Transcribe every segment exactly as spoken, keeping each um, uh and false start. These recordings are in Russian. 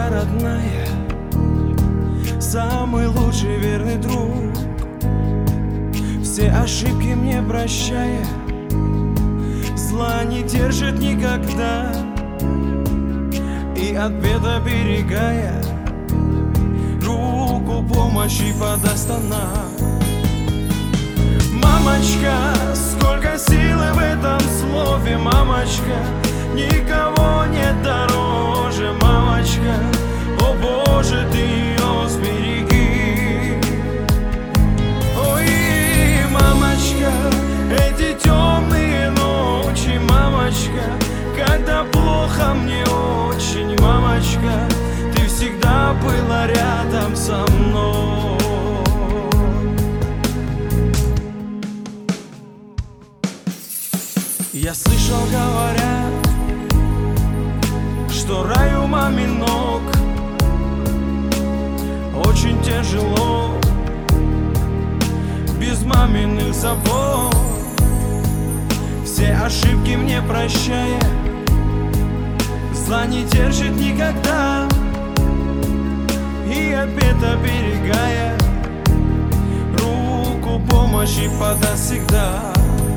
моя родная, самый лучший верный друг, все ошибки мне прощая, зла не держит никогда, и от бед оберегая, руку помощи подаст она. Мамочка, сколько силы в этом слове, мамочка, никого нет дороже, мамочка, о Боже, ты ее сбереги. Ой, мамочка, эти темные ночи, мамочка, когда плохо мне очень, мамочка, ты всегда была рядом со мной. Я слышал, говорят, что рай у мамин ног, очень тяжело без маминых забот. Все ошибки мне прощая, зла не держит никогда, и от бед оберегая, руку помощи подаст всегда.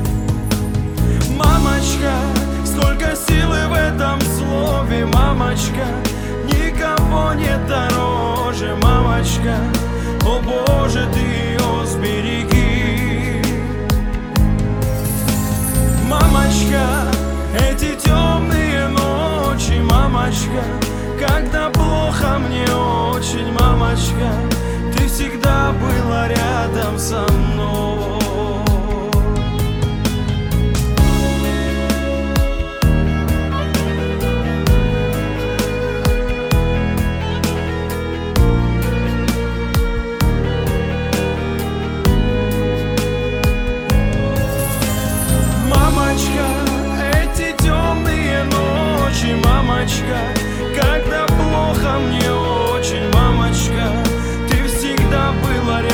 Мамочка, сколько силы в этом слове, мамочка, никого нет дороже, мамочка, о Боже, ты ее сбереги. Мамочка, эти темные ночи, мамочка, когда плохо мне очень, мамочка, ты всегда была рядом со мной. Мамочка, когда плохо мне очень, мамочка, ты всегда была рядом.